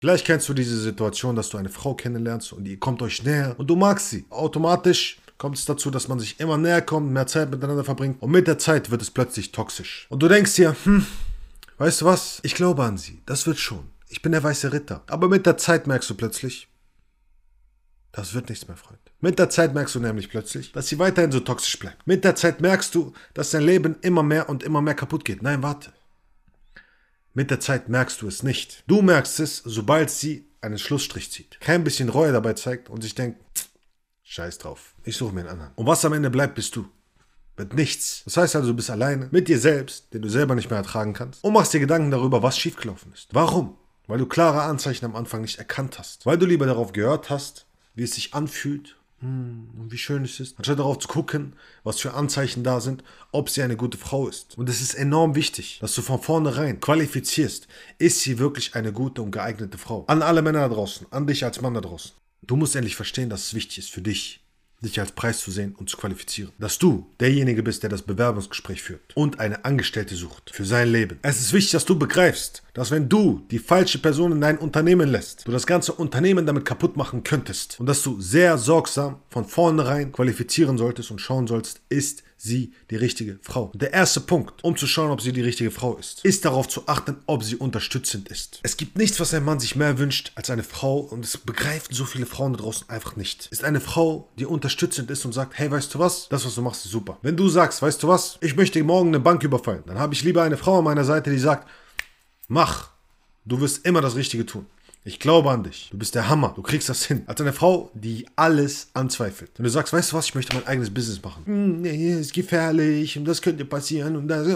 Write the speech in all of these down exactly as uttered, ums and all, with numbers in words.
Vielleicht kennst du diese Situation, dass du eine Frau kennenlernst und ihr kommt euch näher und du magst sie. Automatisch kommt es dazu, dass man sich immer näher kommt, mehr Zeit miteinander verbringt und mit der Zeit wird es plötzlich toxisch. Und du denkst dir, hm, weißt du was? Ich glaube an sie. Das wird schon. Ich bin der weiße Ritter. Aber mit der Zeit merkst du plötzlich, das wird nichts mehr, Freund. Mit der Zeit merkst du nämlich plötzlich, dass sie weiterhin so toxisch bleibt. Mit der Zeit merkst du, dass dein Leben immer mehr und immer mehr kaputt geht. Nein, warte. Mit der Zeit merkst du es nicht. Du merkst es, sobald sie einen Schlussstrich zieht. Kein bisschen Reue dabei zeigt und sich denkt, scheiß drauf, ich suche mir einen anderen. Und was am Ende bleibt, bist du. Mit nichts. Das heißt also, du bist alleine mit dir selbst, den du selber nicht mehr ertragen kannst, und machst dir Gedanken darüber, was schiefgelaufen ist. Warum? Weil du klare Anzeichen am Anfang nicht erkannt hast. Weil du lieber darauf gehört hast, wie es sich anfühlt, hm, und wie schön es ist, anstatt darauf zu gucken, was für Anzeichen da sind, ob sie eine gute Frau ist. Und es ist enorm wichtig, dass du von vornherein qualifizierst, ist sie wirklich eine gute und geeignete Frau. An alle Männer da draußen, an dich als Mann da draußen. Du musst endlich verstehen, dass es wichtig ist für dich, dich als Preis zu sehen und zu qualifizieren. Dass du derjenige bist, der das Bewerbungsgespräch führt und eine Angestellte sucht für sein Leben. Es ist wichtig, dass du begreifst, dass wenn du die falsche Person in dein Unternehmen lässt, du das ganze Unternehmen damit kaputt machen könntest. Und dass du sehr sorgsam von vornherein qualifizieren solltest und schauen sollst, ist sie die richtige Frau. Und der erste Punkt, um zu schauen, ob sie die richtige Frau ist, ist darauf zu achten, ob sie unterstützend ist. Es gibt nichts, was ein Mann sich mehr wünscht als eine Frau, und es begreifen so viele Frauen da draußen einfach nicht. Ist eine Frau, die unterstützend ist und sagt, hey, weißt du was? Das, was du machst, ist super. Wenn du sagst, weißt du was? Ich möchte morgen eine Bank überfallen, dann habe ich lieber eine Frau an meiner Seite, die sagt, mach, du wirst immer das Richtige tun. Ich glaube an dich. Du bist der Hammer. Du kriegst das hin. Als eine Frau, die alles anzweifelt. Wenn du sagst, weißt du was, ich möchte mein eigenes Business machen. Hm, nee, ist gefährlich und das könnte passieren und das...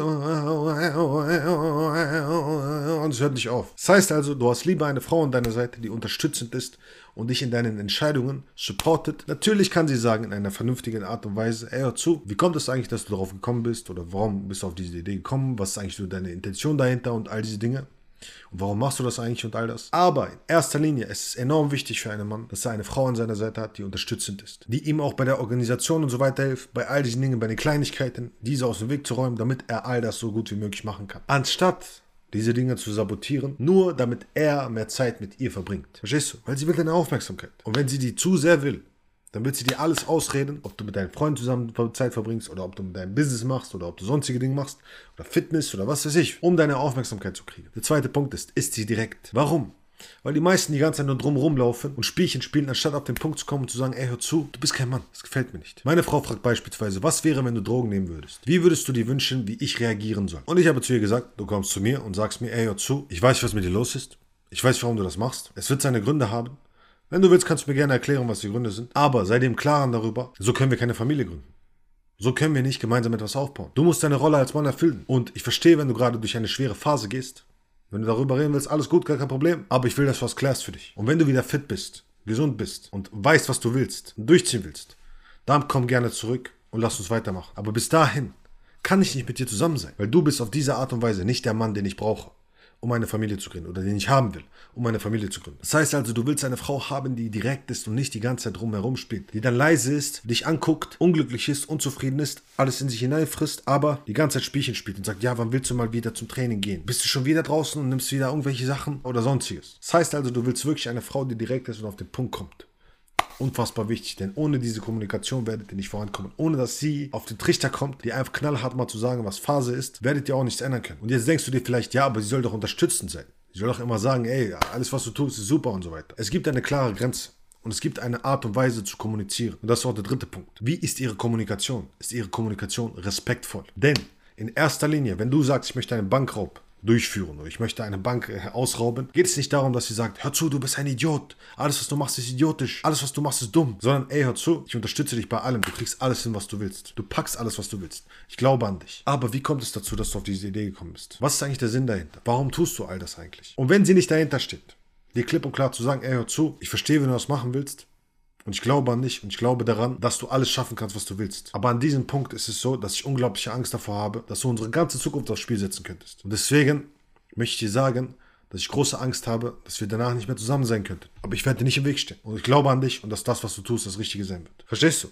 Und es hört nicht auf. Das heißt also, du hast lieber eine Frau an deiner Seite, die unterstützend ist und dich in deinen Entscheidungen supportet. Natürlich kann sie sagen, in einer vernünftigen Art und Weise, ey, hör zu, wie kommt es eigentlich, dass du darauf gekommen bist? Oder warum bist du auf diese Idee gekommen? Was ist eigentlich so deine Intention dahinter und all diese Dinge? Und warum machst du das eigentlich und all das? Aber in erster Linie ist es enorm wichtig für einen Mann, dass er eine Frau an seiner Seite hat, die unterstützend ist. Die ihm auch bei der Organisation und so weiter hilft, bei all diesen Dingen, bei den Kleinigkeiten, diese aus dem Weg zu räumen, damit er all das so gut wie möglich machen kann. Anstatt diese Dinge zu sabotieren, nur damit er mehr Zeit mit ihr verbringt. Verstehst du? Weil sie will deine Aufmerksamkeit. Und wenn sie die zu sehr will, dann wird sie dir alles ausreden, ob du mit deinen Freunden zusammen Zeit verbringst oder ob du mit deinem Business machst oder ob du sonstige Dinge machst oder Fitness oder was weiß ich, um deine Aufmerksamkeit zu kriegen. Der zweite Punkt ist, ist sie direkt. Warum? Weil die meisten die ganze Zeit nur drum rumlaufen und Spielchen spielen, anstatt auf den Punkt zu kommen und zu sagen, ey, hör zu, du bist kein Mann, das gefällt mir nicht. Meine Frau fragt beispielsweise, was wäre, wenn du Drogen nehmen würdest? Wie würdest du dir wünschen, wie ich reagieren soll? Und ich habe zu ihr gesagt, du kommst zu mir und sagst mir, ey, hör zu, ich weiß, was mit dir los ist. Ich weiß, warum du das machst. Es wird seine Gründe haben. Wenn du willst, kannst du mir gerne erklären, was die Gründe sind. Aber sei dir im Klaren darüber, so können wir keine Familie gründen. So können wir nicht gemeinsam etwas aufbauen. Du musst deine Rolle als Mann erfüllen. Und ich verstehe, wenn du gerade durch eine schwere Phase gehst. Wenn du darüber reden willst, alles gut, gar kein Problem. Aber ich will, dass du was klärst für dich. Und wenn du wieder fit bist, gesund bist und weißt, was du willst und durchziehen willst, dann komm gerne zurück und lass uns weitermachen. Aber bis dahin kann ich nicht mit dir zusammen sein. Weil du bist auf diese Art und Weise nicht der Mann, den ich brauche, um eine Familie zu gründen oder den ich haben will, um eine Familie zu gründen. Das heißt also, du willst eine Frau haben, die direkt ist und nicht die ganze Zeit drumherum spielt, die dann leise ist, dich anguckt, unglücklich ist, unzufrieden ist, alles in sich hineinfrisst, aber die ganze Zeit Spielchen spielt und sagt, ja, wann willst du mal wieder zum Training gehen? Bist du schon wieder draußen und nimmst wieder irgendwelche Sachen oder sonstiges? Das heißt also, du willst wirklich eine Frau, die direkt ist und auf den Punkt kommt. Unfassbar wichtig, denn ohne diese Kommunikation werdet ihr nicht vorankommen. Ohne dass sie auf den Trichter kommt, die einfach knallhart mal zu sagen, was Phase ist, werdet ihr auch nichts ändern können. Und jetzt denkst du dir vielleicht, ja, aber sie soll doch unterstützend sein. Sie soll doch immer sagen, ey, alles, was du tust, ist super und so weiter. Es gibt eine klare Grenze und es gibt eine Art und Weise zu kommunizieren. Und das ist auch der dritte Punkt. Wie ist ihre Kommunikation? Ist ihre Kommunikation respektvoll? Denn in erster Linie, wenn du sagst, ich möchte einen Bankraub durchführen oder ich möchte eine Bank äh, ausrauben, geht es nicht darum, dass sie sagt, hör zu, du bist ein Idiot, alles, was du machst, ist idiotisch, alles, was du machst, ist dumm, sondern ey, hör zu, ich unterstütze dich bei allem, du kriegst alles hin, was du willst, du packst alles, was du willst, ich glaube an dich. Aber wie kommt es dazu, dass du auf diese Idee gekommen bist? Was ist eigentlich der Sinn dahinter? Warum tust du all das eigentlich? Und wenn sie nicht dahinter steht, dir klipp und klar zu sagen, ey, hör zu, ich verstehe, wenn du das machen willst, und ich glaube an dich und ich glaube daran, dass du alles schaffen kannst, was du willst. Aber an diesem Punkt ist es so, dass ich unglaubliche Angst davor habe, dass du unsere ganze Zukunft aufs Spiel setzen könntest. Und deswegen möchte ich dir sagen, dass ich große Angst habe, dass wir danach nicht mehr zusammen sein könnten. Aber ich werde dir nicht im Weg stehen. Und ich glaube an dich und dass das, was du tust, das Richtige sein wird. Verstehst du?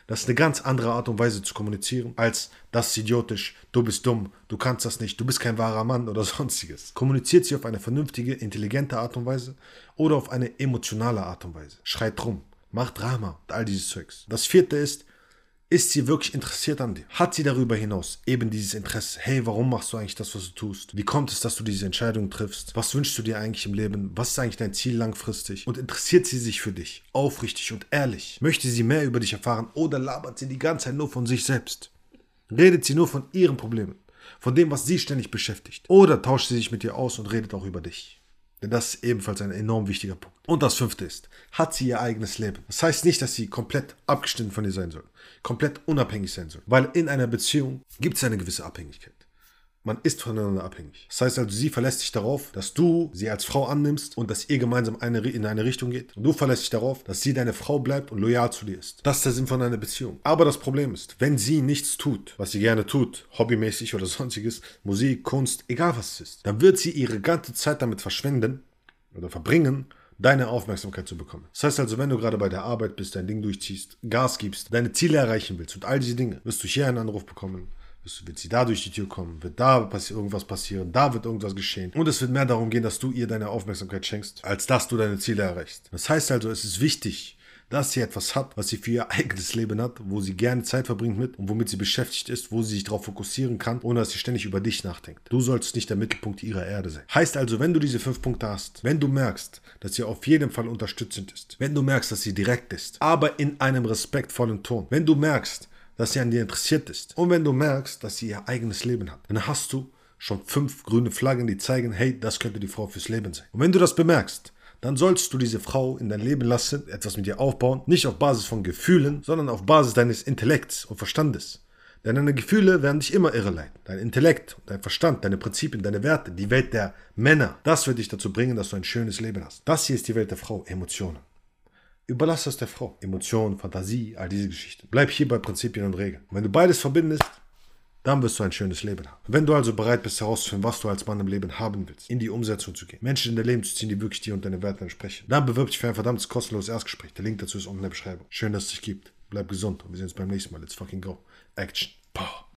Das ist eine ganz andere Art und Weise zu kommunizieren, als das ist idiotisch, du bist dumm, du kannst das nicht, du bist kein wahrer Mann oder sonstiges. Kommuniziert sie auf eine vernünftige, intelligente Art und Weise oder auf eine emotionale Art und Weise. Schreit rum, macht Drama und all dieses Zeugs. Das vierte ist, ist sie wirklich interessiert an dir? Hat sie darüber hinaus eben dieses Interesse? Hey, warum machst du eigentlich das, was du tust? Wie kommt es, dass du diese Entscheidung triffst? Was wünschst du dir eigentlich im Leben? Was ist eigentlich dein Ziel langfristig? Und interessiert sie sich für dich? Aufrichtig und ehrlich? Möchte sie mehr über dich erfahren oder labert sie die ganze Zeit nur von sich selbst? Redet sie nur von ihren Problemen? Von dem, was sie ständig beschäftigt? Oder tauscht sie sich mit dir aus und redet auch über dich? Denn das ist ebenfalls ein enorm wichtiger Punkt. Und das fünfte ist, hat sie ihr eigenes Leben. Das heißt nicht, dass sie komplett abgeschnitten von dir sein soll. Komplett unabhängig sein soll. Weil in einer Beziehung gibt es eine gewisse Abhängigkeit. Man ist voneinander abhängig. Das heißt also, sie verlässt sich darauf, dass du sie als Frau annimmst und dass ihr gemeinsam eine, in eine Richtung geht. Und du verlässt dich darauf, dass sie deine Frau bleibt und loyal zu dir ist. Das ist der Sinn von einer Beziehung. Aber das Problem ist, wenn sie nichts tut, was sie gerne tut, hobbymäßig oder sonstiges, Musik, Kunst, egal was es ist, dann wird sie ihre ganze Zeit damit verschwenden oder verbringen, deine Aufmerksamkeit zu bekommen. Das heißt also, wenn du gerade bei der Arbeit bist, dein Ding durchziehst, Gas gibst, deine Ziele erreichen willst und all diese Dinge, wirst du hier einen Anruf bekommen, wird sie da durch die Tür kommen, wird da passi- irgendwas passieren, da wird irgendwas geschehen. Und es wird mehr darum gehen, dass du ihr deine Aufmerksamkeit schenkst, als dass du deine Ziele erreichst. Das heißt also, es ist wichtig, dass sie etwas hat, was sie für ihr eigenes Leben hat, wo sie gerne Zeit verbringt mit und womit sie beschäftigt ist, wo sie sich darauf fokussieren kann, ohne dass sie ständig über dich nachdenkt. Du sollst nicht der Mittelpunkt ihrer Erde sein. Heißt also, wenn du diese fünf Punkte hast, wenn du merkst, dass sie auf jeden Fall unterstützend ist, wenn du merkst, dass sie direkt ist, aber in einem respektvollen Ton, wenn du merkst, dass sie an dir interessiert ist und wenn du merkst, dass sie ihr eigenes Leben hat, dann hast du schon fünf grüne Flaggen, die zeigen, hey, das könnte die Frau fürs Leben sein. Und wenn du das bemerkst, dann sollst du diese Frau in dein Leben lassen, etwas mit ihr aufbauen, nicht auf Basis von Gefühlen, sondern auf Basis deines Intellekts und Verstandes. Denn deine Gefühle werden dich immer irreleiten. Dein Intellekt, dein Verstand, deine Prinzipien, deine Werte, die Welt der Männer, das wird dich dazu bringen, dass du ein schönes Leben hast. Das hier ist die Welt der Frau, Emotionen. Überlass das der Frau. Emotionen, Fantasie, all diese Geschichten. Bleib hier bei Prinzipien und Regeln. Und wenn du beides verbindest, dann wirst du ein schönes Leben haben. Wenn du also bereit bist herauszufinden, was du als Mann im Leben haben willst, in die Umsetzung zu gehen, Menschen in dein Leben zu ziehen, die wirklich dir und deine Werte entsprechen, dann bewirb dich für ein verdammtes kostenloses Erstgespräch. Der Link dazu ist unten in der Beschreibung. Schön, dass es dich gibt. Bleib gesund und wir sehen uns beim nächsten Mal. Let's fucking go. Action. Power.